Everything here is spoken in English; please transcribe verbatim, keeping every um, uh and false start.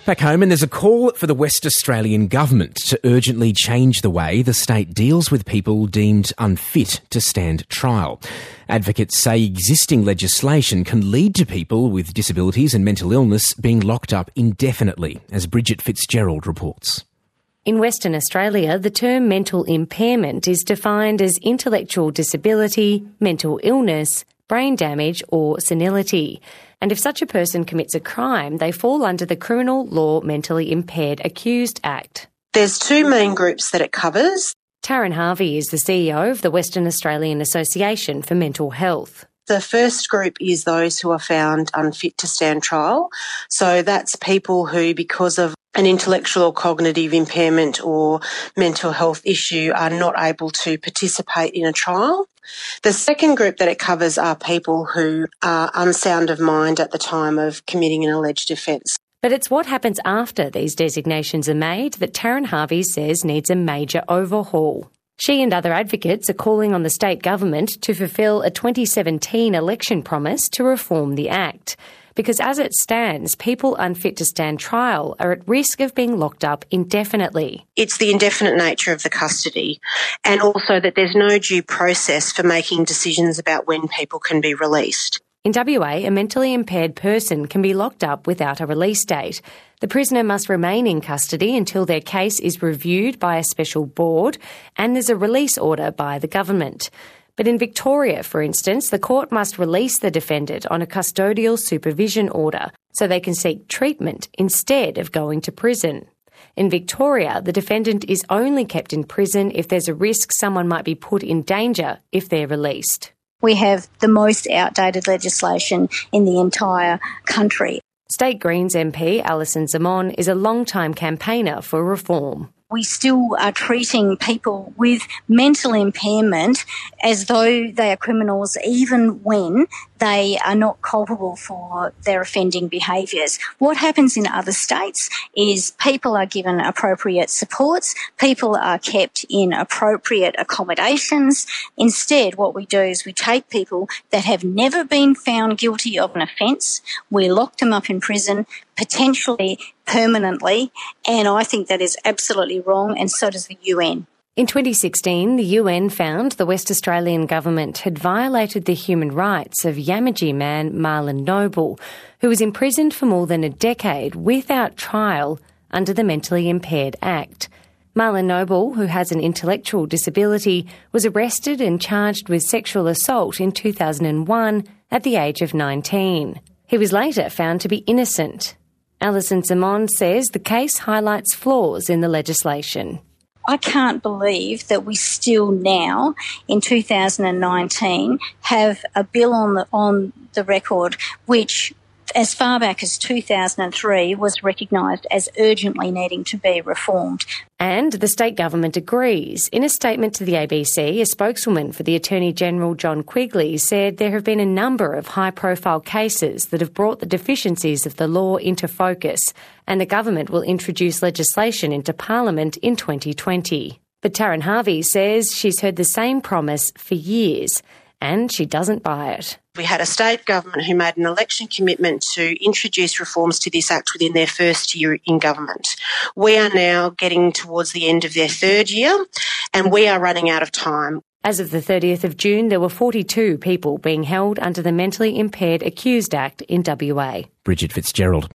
Back home, and there's a call for the West Australian Government to urgently change the way the state deals with people deemed unfit to stand trial. Advocates say existing legislation can lead to people with disabilities and mental illness being locked up indefinitely, as Bridget Fitzgerald reports. In Western Australia, the term mental impairment is defined as intellectual disability, mental illness, brain damage or senility. And if such a person commits a crime, they fall under the Criminal Law Mentally Impaired Accused Act. There's two main groups that it covers. Taryn Harvey is the C E O of the Western Australian Association for Mental Health. The first group is those who are found unfit to stand trial. So that's people who, because of an intellectual or cognitive impairment or mental health issue, are not able to participate in a trial. The second group that it covers are people who are unsound of mind at the time of committing an alleged offence. But it's what happens after these designations are made that Taryn Harvey says needs a major overhaul. She and other advocates are calling on the state government to fulfil a twenty seventeen election promise to reform the Act. Because as it stands, people unfit to stand trial are at risk of being locked up indefinitely. It's the indefinite nature of the custody, and also that there's no due process for making decisions about when people can be released. In W A, a mentally impaired person can be locked up without a release date. The prisoner must remain in custody until their case is reviewed by a special board and there's a release order by the government. But in Victoria, for instance, the court must release the defendant on a custodial supervision order so they can seek treatment instead of going to prison. In Victoria, the defendant is only kept in prison if there's a risk someone might be put in danger if they're released. We have the most outdated legislation in the entire country. State Greens M P Alison Xamon is a long-time campaigner for reform. We still are treating people with mental impairment as though they are criminals, even when they are not culpable for their offending behaviours. What happens in other states is people are given appropriate supports, people are kept in appropriate accommodations. Instead, what we do is we take people that have never been found guilty of an offence, we lock them up in prison, potentially permanently, and I think that is absolutely wrong, and so does the U N. In twenty sixteen, the U N found the West Australian government had violated the human rights of Yamatji man Marlon Noble, who was imprisoned for more than a decade without trial under the Mentally Impaired Act. Marlon Noble, who has an intellectual disability, was arrested and charged with sexual assault in two thousand one at the age of nineteen. He was later found to be innocent. Alison Xamon says the case highlights flaws in the legislation. I can't believe that we still now, in two thousand nineteen, have a bill on the, on the record which, as far back as two thousand three, was recognised as urgently needing to be reformed. And the state government agrees. In a statement to the A B C, a spokeswoman for the Attorney-General John Quigley said there have been a number of high-profile cases that have brought the deficiencies of the law into focus, and the government will introduce legislation into Parliament in twenty twenty. But Taryn Harvey says she's heard the same promise for years, and she doesn't buy it. We had a state government who made an election commitment to introduce reforms to this Act within their first year in government. We are now getting towards the end of their third year, and we are running out of time. As of the thirtieth of June, there were forty-two people being held under the Mentally Impaired Accused Act in W A. Bridget Fitzgerald.